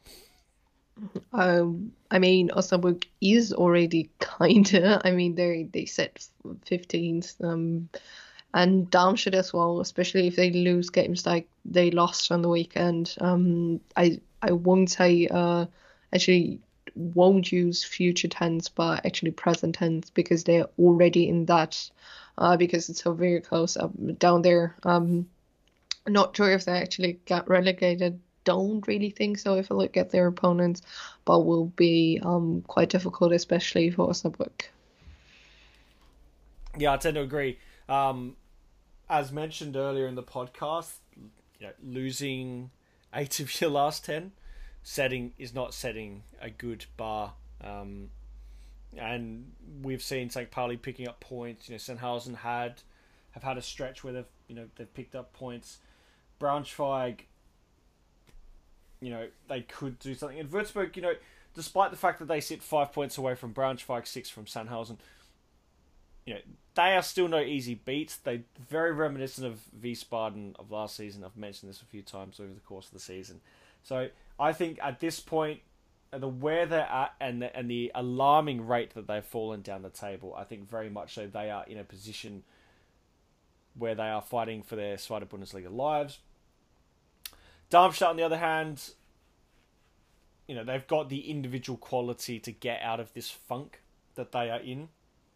are? Um, I mean, Osnabrück is already kinda. I mean, they they set fifteenth. Um, and Darmstadt as well, especially if they lose games like they lost on the weekend. Um, I I won't say uh actually won't use future tense, but actually present tense, because they're already in that. Uh, because it's so very close up down there. Um, not sure if they actually got relegated. Don't really think so if I look at their opponents, but will be um quite difficult, especially for Osnabrück. Yeah, I tend to agree. Um, as mentioned earlier in the podcast, you know, losing eight of your last ten setting is not setting a good bar. Um, and we've seen Sankt Pauli picking up points. You know, Sennhausen had have had a stretch where they've you know they've picked up points. Braunschweig, you know, they could do something. And Würzburg, you know, despite the fact that they sit five points away from Braunschweig, six from Sennhausen, you know, they are still no easy beats. They're very reminiscent of Wiesbaden of last season. I've mentioned this a few times over the course of the season. So I think at this point, the where they're at and the, and the alarming rate that they've fallen down the table, I think very much so they are in a position where they are fighting for their Zweite Bundesliga lives. Darmstadt, on the other hand, you know, they've got the individual quality to get out of this funk that they are in.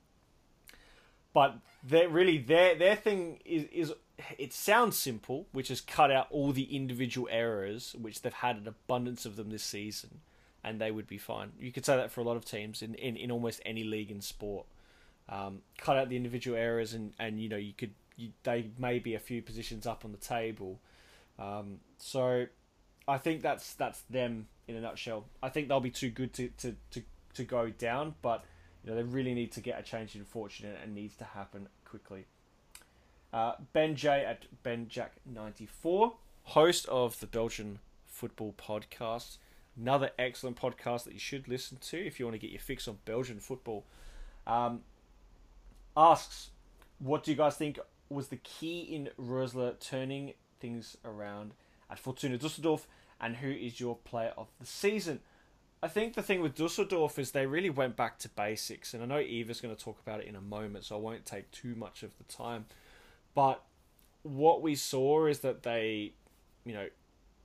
But they're really their their thing is is it sounds simple, which is cut out all the individual errors, which they've had an abundance of them this season, and they would be fine. You could say that for a lot of teams in, in, in almost any league in sport. Um, cut out the individual errors, and, and you know you could you, they may be a few positions up on the table. Um, so I think that's that's them in a nutshell. I think they'll be too good to, to, to, to go down, but you know they really need to get a change in fortune, and it needs to happen quickly. Uh, Ben J at benjack ninety-four, host of the Belgian Football Podcast, another excellent podcast that you should listen to if you want to get your fix on Belgian football. Um, asks, what do you guys think was the key in Rösler turning things around at Fortuna Düsseldorf, and who is your player of the season? I think the thing with Düsseldorf is they really went back to basics, and I know Eva's going to talk about it in a moment, so I won't take too much of the time. But what we saw is that they, you know,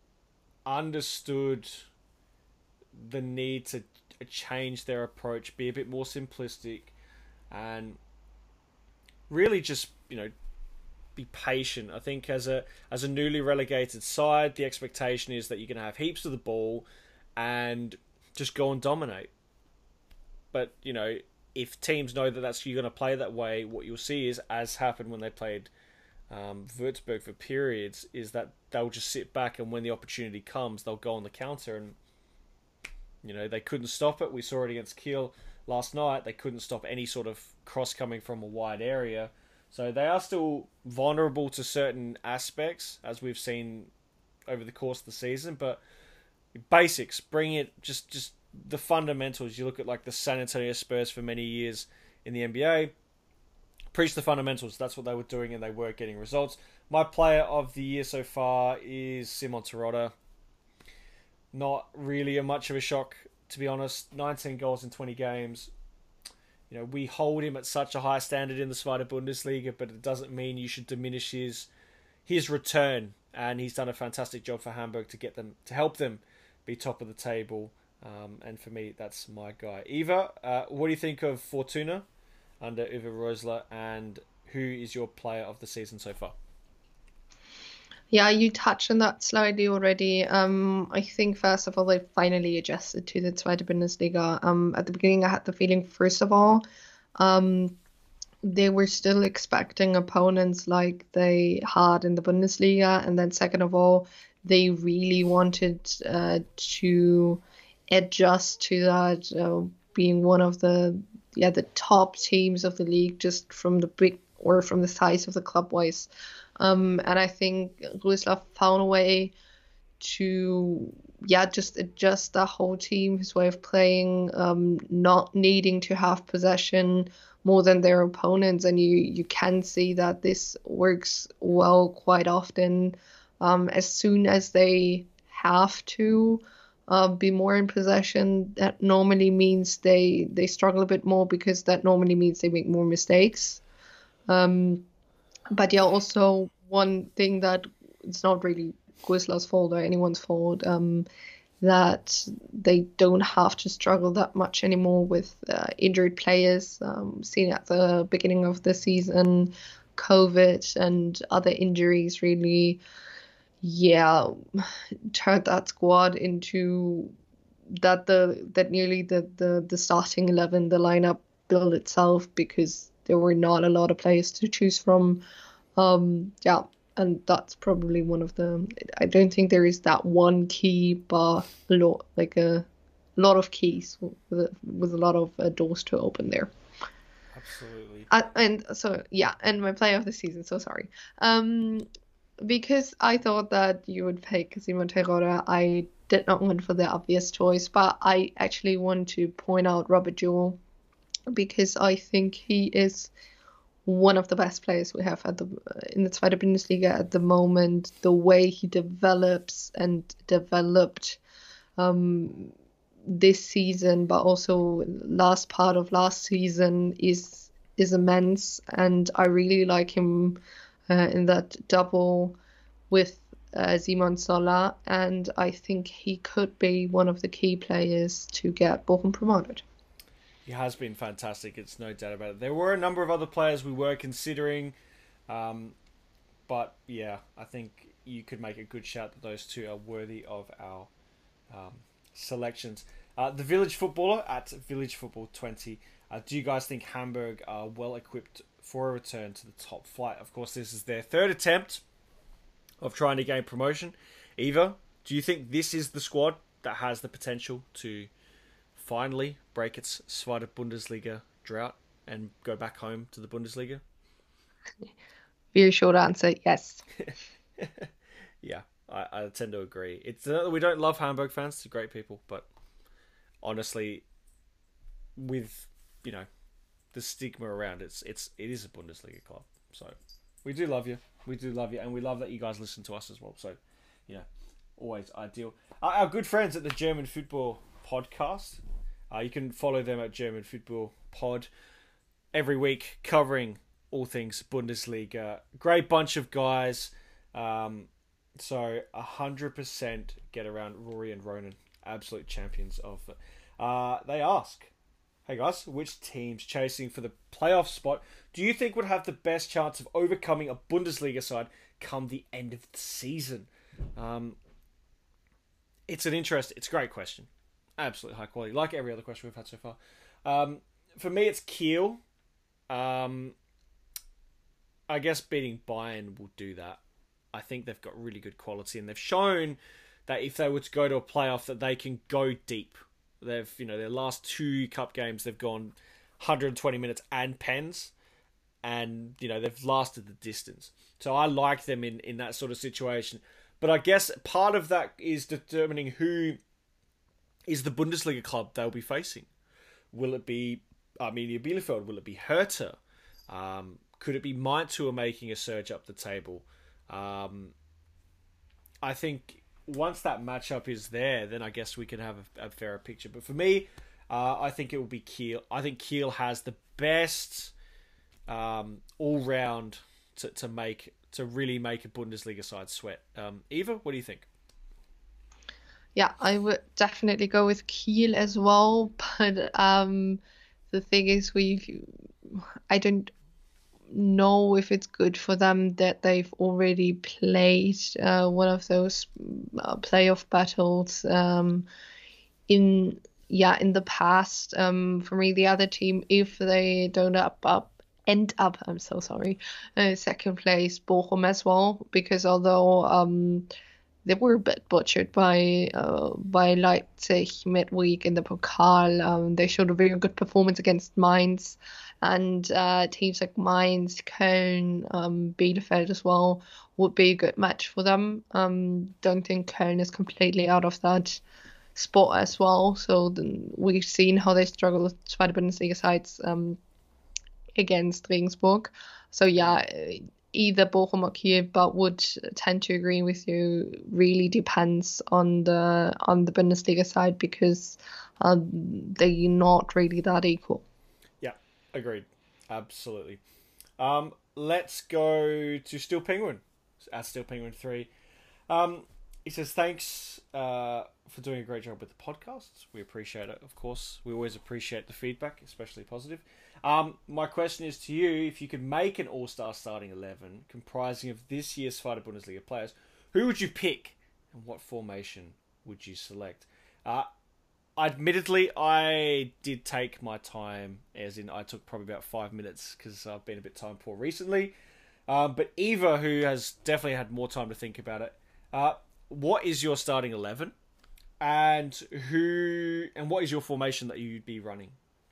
understood the need to change their approach, be a bit more simplistic, and really just, you know, be patient. I think as a as a newly relegated side, the expectation is that you're going to have heaps of the ball and just go and dominate. But, you know, if teams know that that's you're going to play that way, what you'll see is, as happened when they played um, Würzburg for periods, is that they'll just sit back, and when the opportunity comes, they'll go on the counter. And, you know, they couldn't stop it. We saw it against Kiel last night. They couldn't stop any sort of cross coming from a wide area. So they are still vulnerable to certain aspects, as we've seen over the course of the season. But basics, bring it, just just the fundamentals. You look at like the San Antonio Spurs for many years in the N B A. Preach the fundamentals. That's what they were doing, and they were getting results. My player of the year so far is Simon Terodde. Not really a much of a shock, to be honest. nineteen goals in twenty games. You know, we hold him at such a high standard in the Zweite Bundesliga, but it doesn't mean you should diminish his his return. And he's done a fantastic job for Hamburg to get them to help them be top of the table. Um, and for me, that's my guy. Eva, uh, what do you think of Fortuna under Uwe Rosler, and who is your player of the season so far? Yeah, you touched on that slightly already. Um, I think first of all they finally adjusted to the Zweite Bundesliga. Um, at the beginning I had the feeling, first of all, um, they were still expecting opponents like they had in the Bundesliga, and then second of all, they really wanted uh, to adjust to that, uh, being one of the yeah the top teams of the league, just from the big or from the size of the club wise. Um, and I think Rösler found a way to, yeah, just adjust the whole team, his way of playing, um, not needing to have possession more than their opponents. And you, you can see that this works well quite often. Um, as soon as they have to uh, be more in possession, that normally means they, they struggle a bit more, because that normally means they make more mistakes. Um, But yeah, also one thing that it's not really Quisler's fault or anyone's fault, um, that they don't have to struggle that much anymore with uh, injured players. Um, seen at the beginning of the season, COVID and other injuries really, yeah, turned that squad into that the that nearly the the, the starting eleven, the lineup built itself, because there were not a lot of players to choose from. Um, yeah, and that's probably one of the. I don't think there is that one key, but a lot, like a lot of keys with a, with a lot of uh, doors to open there. Absolutely. Uh, and so yeah, and my player of the season. So sorry. Um, because I thought that you would pick Simon Terodde, I did not want for the obvious choice, but I actually want to point out Robert Jewell, because I think he is one of the best players we have at the in the Zweite Bundesliga at the moment. The way he develops and developed um, this season, but also last part of last season, is is immense, and I really like him uh, in that double with uh, Simon Zoller, and I think he could be one of the key players to get Bochum promoted. He has been fantastic, it's no doubt about it. There were a number of other players we were considering, um, but yeah, I think you could make a good shout that those two are worthy of our um, selections. Uh, the Village Footballer at Village Football twenty. Uh, do you guys think Hamburg are well equipped for a return to the top flight? Of course, this is their third attempt of trying to gain promotion. Eva, do you think this is the squad that has the potential to finally break its Zweite Bundesliga drought and go back home to the Bundesliga? Very short answer, yes. Yeah, I, I tend to agree. It's not that we don't love Hamburg fans, they're great people, but honestly, with, you know, the stigma around it, it's, it's it is a Bundesliga club. So we do love you. We do love you, and we love that you guys listen to us as well. So, you know, always ideal. Uh, our good friends at the German Football Podcast. Uh, you can follow them at German Football Pod every week, covering all things Bundesliga. Great bunch of guys. Um, so one hundred percent get around Rory and Ronan, absolute champions of it. Uh, they ask, hey guys, which teams chasing for the playoff spot do you think would have the best chance of overcoming a Bundesliga side come the end of the season? Um, it's an interest. It's a great question. Absolutely high quality, like every other question we've had so far. Um, for me, it's Kiel. Um, I guess beating Bayern will do that. I think they've got really good quality, and they've shown that if they were to go to a playoff, that they can go deep. They've, you know, their last two cup games, they've gone one hundred twenty minutes and pens, and you know they've lasted the distance. So I like them in in that sort of situation. But I guess part of that is determining who is the Bundesliga club they'll be facing. Will it be Arminia Bielefeld? Will it be Hertha? Um, could it be Mainz who are making a surge up the table? Um, I think once that matchup is there, then I guess we can have a, a fairer picture. But for me, uh, I think it will be Kiel. I think Kiel has the best um, all-round to, to make to really make a Bundesliga side sweat. Um, Eva, what do you think? Yeah, I would definitely go with Kiel as well, but um, the thing is, we I don't know if it's good for them that they've already played uh, one of those uh, playoff battles um, in yeah in the past. Um, for me, the other team, if they don't up up end up, I'm so sorry, uh, second place, Bochum as well, because although um. they were a bit butchered by uh, by Leipzig midweek in the Pokal. Um, they showed a very good performance against Mainz, and uh, teams like Mainz, Köln, um, Bielefeld as well would be a good match for them. Um, don't think Köln is completely out of that spot as well. So then we've seen how they struggle with Zweite Bundesliga sides um, against Regensburg. So yeah, either Bochum or Kiel, but would tend to agree with you. Really depends on the on the Bundesliga side, because uh, they're not really that equal. Yeah, agreed. Absolutely. Um, let's go to Steel Penguin at Steel Penguin three. Um, he says thanks uh, for doing a great job with the podcasts. We appreciate it, of course. We always appreciate the feedback, especially positive. Um, my question is to you: if you could make an all-star starting eleven comprising of this year's Zweite Bundesliga players, who would you pick and what formation would you select? Uh, admittedly, I did take my time, as in I took probably about five minutes because I've been a bit time poor recently. Um, but Eva, who has definitely had more time to think about it, uh, what is your starting eleven, and who and what is your formation that you'd be running?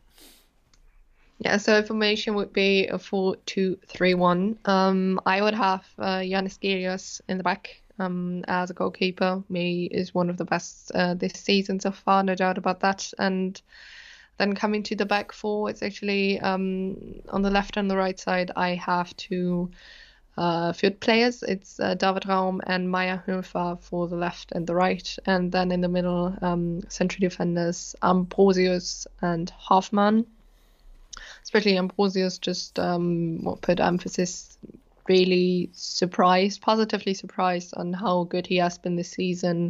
Yeah, so formation would be a four two three one. Um, I would have uh, Yannis Gilios in the back um, as a goalkeeper. He is one of the best uh, this season so far, no doubt about that. And then coming to the back four, it's actually um, on the left and the right side, I have two uh, field players. It's uh, David Raum and Maya Höfer for the left and the right. And then in the middle, um, central defenders Ambrosius and Hoffmann. Especially Ambrosius just um, put emphasis, really surprised, positively surprised on how good he has been this season.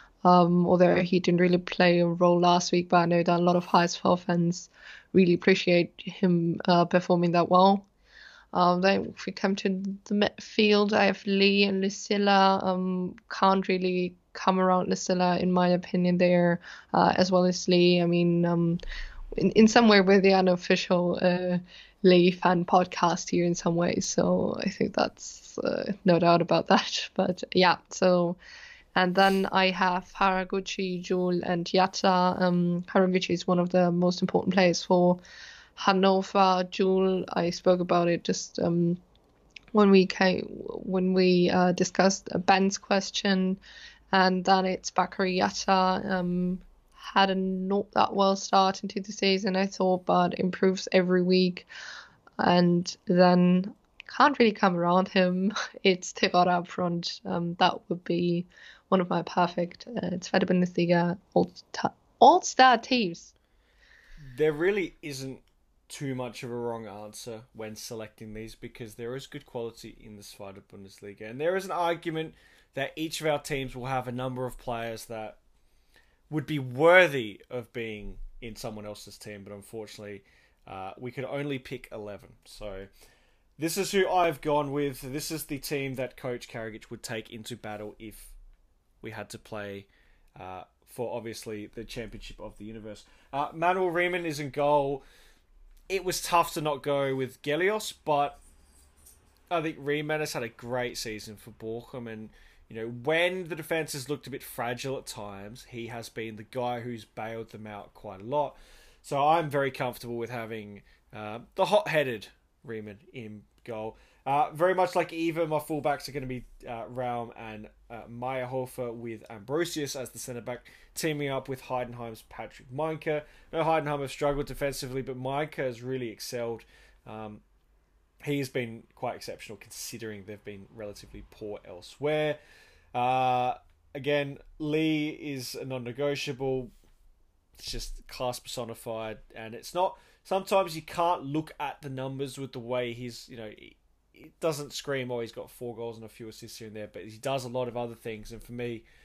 Um, although he didn't really play a role last week, but I know that a lot of H S V fans really appreciate him uh, performing that well. Um, then if we come to the midfield, I have Lee and Lucilla. Um, can't really come around Lucilla, in my opinion, there, uh, as well as Lee. I mean, um, in, in some way we're the unofficial uh, Lee fan podcast here in some ways, so I think that's uh, no doubt about that. But yeah, so and then I have Haraguchi, Jul, and Yatta. Um, Haraguchi is one of the most important players for Hannover. Jul, I spoke about it just um, when we came, when we uh, discussed Ben's question, and then it's Bakary Yatta. Um, had a not that well start into the season, I thought, but improves every week. And then can't really come around him. It's Tirada up front. Um, that would be one of my perfect uh, Zweite Bundesliga all-star teams. There really isn't too much of a wrong answer when selecting these, because there is good quality in the Zweite Bundesliga, and there is an argument that each of our teams will have a number of players that would be worthy of being in someone else's team, but unfortunately uh, we could only pick eleven. So this is who I've gone with. This is the team that Coach Karagic would take into battle if we had to play uh, for, obviously, the championship of the universe. Uh, Manuel Riemann is in goal. It was tough to not go with Gelios, but I think Riemann has had a great season for Bochum, and you know, when the defense has looked a bit fragile at times, he has been the guy who's bailed them out quite a lot. So I'm very comfortable with having uh, the hot-headed Riemann in goal. Uh, very much like Eva, my fullbacks are going to be uh, Raum and uh, Meyerhofer, with Ambrosius as the centre-back, teaming up with Heidenheim's Patrick Meinke. No, Heidenheim have struggled defensively, but Meinke has really excelled. Um, he has been quite exceptional considering they've been relatively poor elsewhere. Uh, again, Lee is a non-negotiable. It's just class personified, and it's not... Sometimes you can't look at the numbers with the way he's, you know... It doesn't scream, oh, he's got four goals and a few assists here and there, but he does a lot of other things. And for me,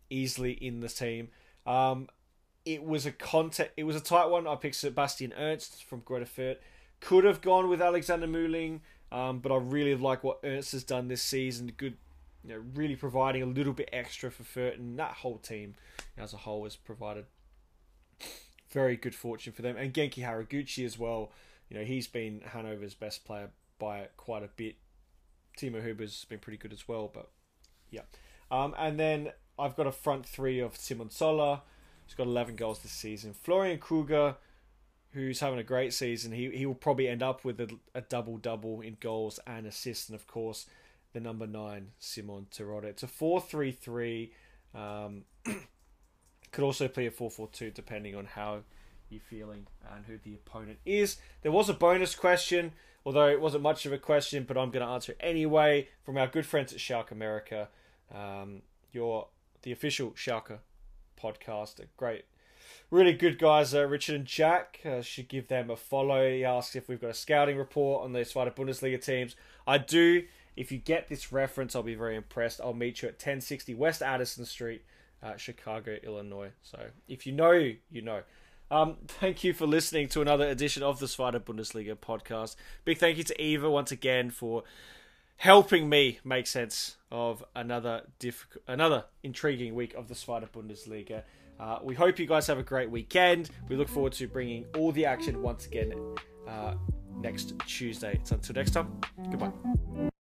easily in the team. Um, it was a contact. It was a tight one. I picked Sebastian Ernst from Greuther Fürth. Could have gone with Alexander Mühling, um, but I really like what Ernst has done this season. Good, you know, really providing a little bit extra for Fürth, and that whole team as a whole has provided very good fortune for them. And Genki Haraguchi as well. You know, he's been Hanover's best player by quite a bit. Timo Huber's been pretty good as well, but yeah. Um, and then I've got a front three of Simon Zoller, who's got eleven goals this season. Florian Kruger, who's having a great season. He he will probably end up with a, a double-double in goals and assists. And, of course, the number nine, Simon Terodde. It's a four three three. Um, could also play a four four two, depending on how you're feeling and who the opponent is. There was a bonus question, although it wasn't much of a question, but I'm going to answer it anyway, from our good friends at Schalke America. Um, you're the official Schalke podcast. A great, really good guys, uh, Richard and Jack. Uh, should give them a follow. He asked if we've got a scouting report on the Zweite Bundesliga teams. I do. If you get this reference, I'll be very impressed. I'll meet you at ten sixty West Addison Street, uh, Chicago, Illinois. So if you know, you know. Um, thank you for listening to another edition of the Zweite Bundesliga podcast. Big thank you to Eva once again for helping me make sense of another difficult, another intriguing week of the Zweite Bundesliga. Uh, we hope you guys have a great weekend. We look forward to bringing all the action once again uh, next Tuesday. So until next time, goodbye.